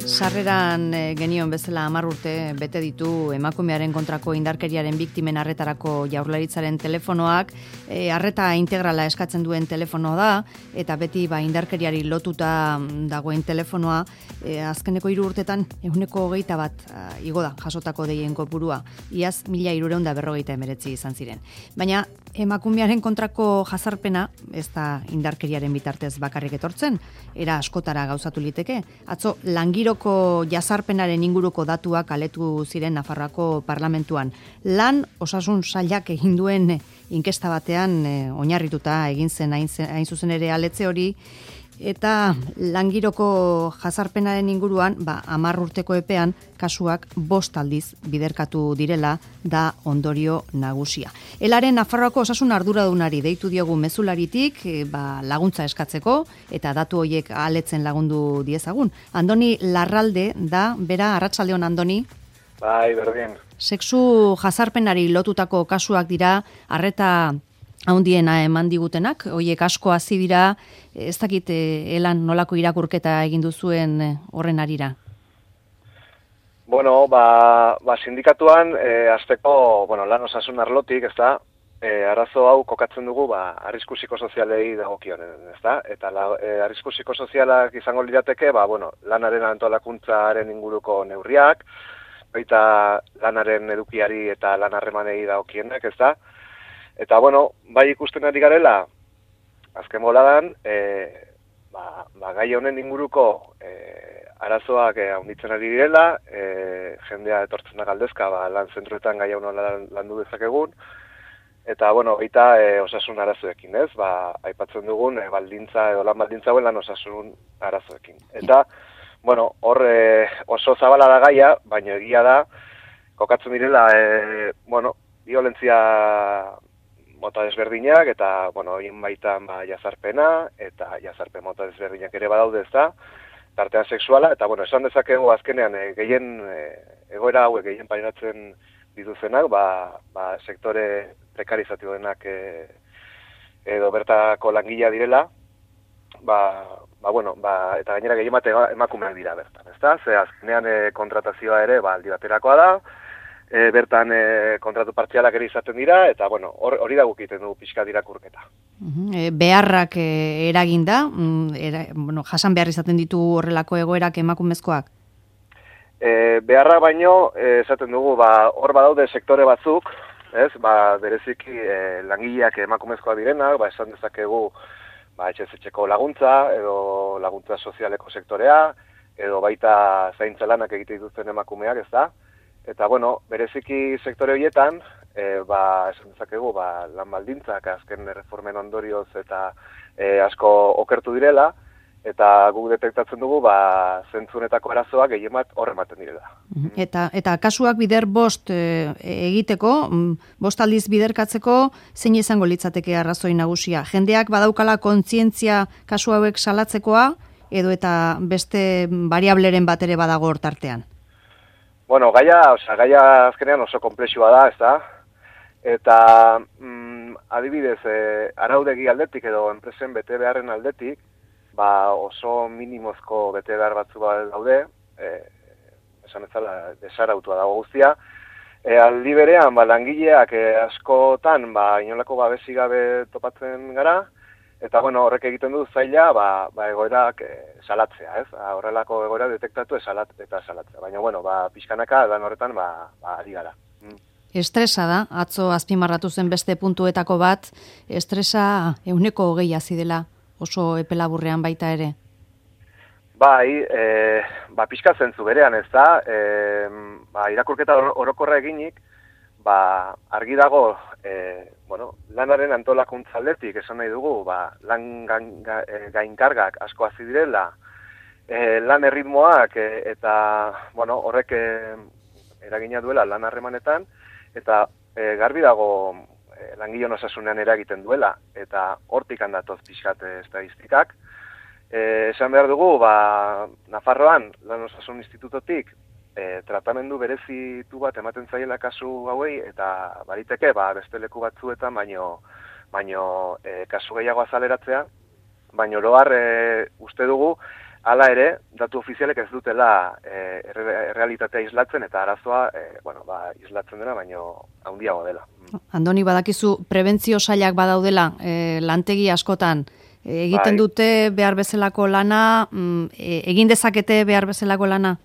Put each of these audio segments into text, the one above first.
Sarreran genion bezala 10 urte bete ditu emakumearen kontrako indarkeriaren biktimen arretarako Jaurlaritzaren telefonoak, arreta integrala eskatzen duen telefono da, eta beti indarkeriari lotuta dagoen telefonoa, azkeneko 3 urtetan 121 igo da jasotako deien kopurua, iaz 1349 izan ziren. Baina emakumearen kontrako jazarpena ez da indarkeriaren bitartez bakarrik etortzen, era askotara gauzatu liteke. Atzo langiroko jazarpenaren inguruko datuak aletu ziren Nafarroako parlamentuan. Lan osasun sailak egin duen inkesta batean oinarrituta egin zen hain zuzen ere aletze hori, eta langiroko jazarpenaren inguruan, 10 urteko epean, kasuak 5 aldiz biderkatu direla da ondorio nagusia. Elaren Nafarroako osasun arduradunari deitu diogu mezularitik, laguntza eskatzeko, eta datu horiek aletzen lagundu diezagun. Andoni Larralde da, bera, arratsaldeon Andoni? Bai, berdin. Sexu jazarpenari lotutako kasuak dira, arreta handiena eman digutenak, hoiek asko hasi dira, ez dakit elan nolako irakurketa egin duzuen horren arira? Bueno, sindikatuan, azteko, lan osasun arlotik, ez da, arazo hau kokatzen dugu, arrisku psikosozialei dagokionen, ez da? Eta arrisku psikosozialak izango lirateke, lanaren antolakuntzaren inguruko neurriak, baita lanaren edukiari eta lan harremanei dagokienek, ez da? Eta, bai ikusten ari garela, azken boladan, gai honen inguruko arazoak handitzen ari direla, jendea etortzen da galdezka, lan zentruetan gai hono landu dezakegun, eta, baita osasun arazoekin, ez? Aipatzen dugun, baldintza edo lan baldintza hauen lan osasun arazoekin. Eta, hor oso zabala da gaia, baina egia da, kokatzen direla, violentzia mota desberdinak, eta, horien baitan jazarpena, eta jazarpen mota desberdinak ere badaude ez da, tartean sexuala, eta, esan dezakegu azkenean, egoera hauek gehien pairatzen dituzenak, sektore prekarizatioenak edo bertako langilea direla, eta gainera gehien bat emakumeak dira bertan, ez da? Ze azkenean kontratazioa ere, aldi baterakoa da, bertan kontratu partzialak ere izaten dira, eta hori da gukiten du pixka irakurketa. Beharrak eraginda, jasan behar izaten ditu horrelako egoerak emakumezkoak? Beharrak baino, esaten dugu, hor badaude sektore batzuk, ez, bereziki langileak emakumezkoa direnak, esan dezakegu etxez-etxeko laguntza, edo laguntza sozialeko sektorea, edo baita zaintza lanak egite dituzten emakumeak, ez da? Eta, bereziki sektore horietan, esan dezakegu, lan baldintzak azken reformen ondorioz eta asko okertu direla, eta guk detektatzen dugu, zentzunetako arazoak gehien bat hor ematen direla. Eta kasuak bider 5 egiteko, 5 aldiz biderkatzeko, zein izango litzateke arrazoi nagusia? Jendeak badaukala kontzientzia kasu hauek salatzekoa, edo eta beste variableren bat ere badago hortartean? Gaia azkenean oso komplexua da, ez da? Eta adibidez, araudegi aldetik edo enpresen bete beharren aldetik, oso minimozko bete behar batzu daude, esan ezala desarautua dago guztia. Aldi berean, langileak askotan, inolako babesi gabe topatzen gara, eta horrek egiten du zaila, egoerak salatzea, ez? Horrelako egoera detektatu eta salatzea. Baina, pixkanaka, lan horretan, ari gara. Estresa da, atzo azpimarratu zen beste puntuetako bat, estresa 120 hazi dela, oso epelaburrean baita ere? Bai, pixka zentzu berean, ez da, irakurketa orokorra eginik, argi dago, lanaren antolakuntza aldetik, esan nahi dugu, lan gainkargak asko hazi direla, lan erritmoak eta horrek eragina duela lan harremanetan, eta garbi dago langileon osasunean eragiten duela, eta hortik handatoz pixkat estadistikak. Esan behar dugu, Nafarroan, lan osasun institutotik, tratamendu berezitu bat ematen zaiela kasu hauei, eta bariteke, beste leku batzuetan, baino kasu gehiago azaleratzea, baino oroar uste dugu, hala ere, datu ofizialek ez dutela realitatea islatzen eta arazoa, islatzen dena, baino handiago dela. Andoni, badakizu, prebentzio sailak badaudela, lantegi askotan, egiten dute behar bezalako lana, egin dezakete behar bezalako lana?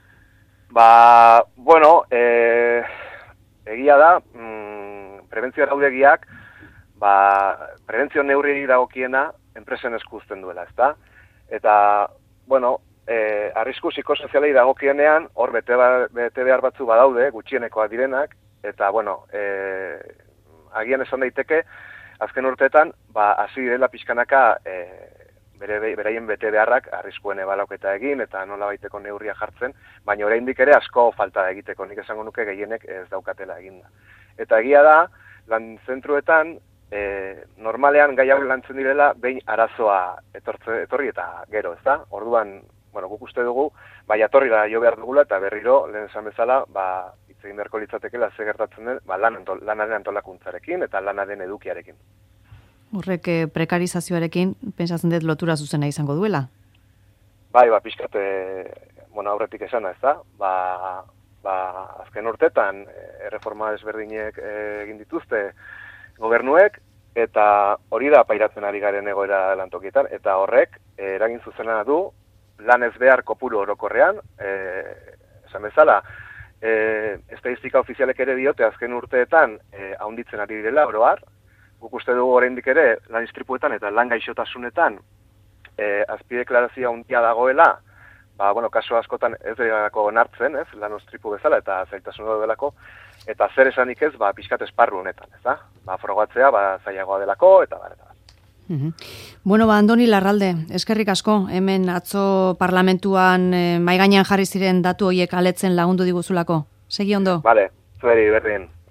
Egia da, prebentzio araudegiak, prebentzio neurri dagokiena enpresen esku uzten duela, ezta? Eta, arrisku psikosozialei dagokienean, hor bete behar batzu badaude, gutxienekoak direnak, eta, agian esan daiteke, azken urteetan, hasi direla pixkanaka beraien bete beharrak arriskuen ebalauketa egin, eta nola baiteko neurria jartzen, baina oraindik ere asko falta egiteko, nik esango nuke gehienek ez daukatela eginda. Eta egia da, lan zentruetan, normalean gai hau lantzen direla, behin arazoa etorri eta gero, ezta? Orduan, guk uste dugu, jatorri da jo behar dugula, eta berriro, lehen esan bezala, hitz egin beharko litzatekela ze gertatzen den, lanaren antolakuntzarekin eta lanaren edukiarekin. Horrek prekarizazioarekin, pentsatzen dut lotura zuzena izango duela? Pixkat, aurretik esana, ezta? Azken urtetan, erreforma desberdinek egin dituzte gobernuek, eta hori da pairatzen ari garen egoera lantokietan, eta horrek eragin zuzena du lan ez behar kopuru orokorrean, esan bezala, estadistika ofizialek ere diote azken urteetan haunditzen ari direla oroar, guk uste dugu oraindik ere lan istripuetan eta lan gaixotasunetan azpideklarazioa handia dagoela, kasu askotan ez delako onartzen, lan istripu bezala eta zailtasun delako, eta zer esanik ez, pixkat esparru honetan, ez da? Frogatzea, zailagoa delako, eta bar. Andoni Larralde, eskerrik asko, hemen atzo parlamentuan mahai gainean jarri ziren datu horiek aletzen lagundu diguzulako. Segi ondo? Vale, zueri, berdin.